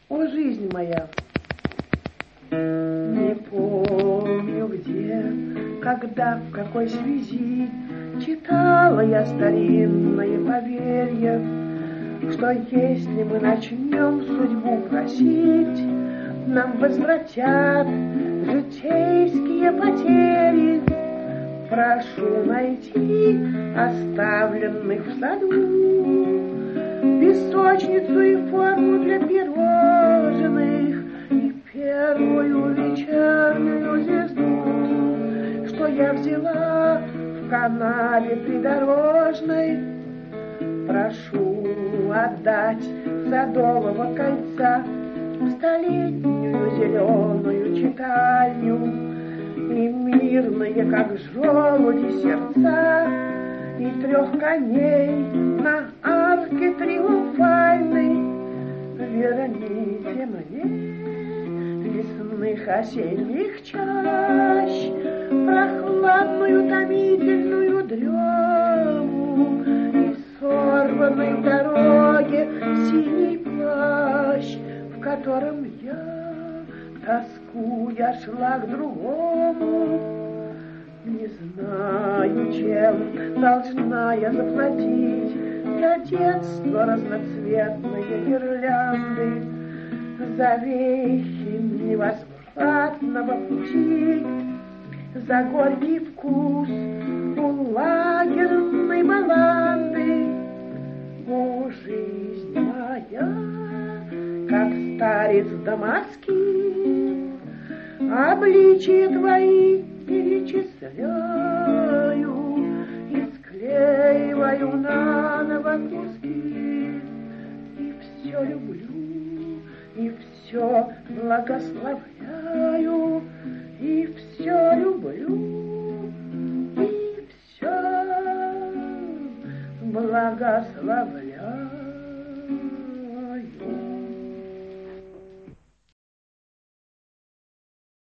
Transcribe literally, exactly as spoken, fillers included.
О, жизнь моя! Не помню где, когда, в какой связи читала я старинное поверье, что если мы начнем судьбу просить, нам возвратят житейские потери. Прошу найти оставленных в саду песочницу и форму для пирожных и первую вечернюю звезду, что я взяла в канаве придорожной. Прошу отдать садового кольца столетнюю зеленую читальню и мирные, как желуди, сердца, и трех коней на арке триумфальной. Верните мне лесных осенних чащ прохладную томительную дрему и сорванной в дороге синий плащ, в котором я, тоскуя, шла к другому. Не знаю, чем должна я заплатить за детство разноцветные гирлянды, за вехи невозвратного пути, за горький вкус у лагерной баланды. О, жизнь моя, как старец дамасский, обличия твои перечисляю и склеиваю наново куски. И все люблю, и все благословляю, и все люблю, и все благословляю.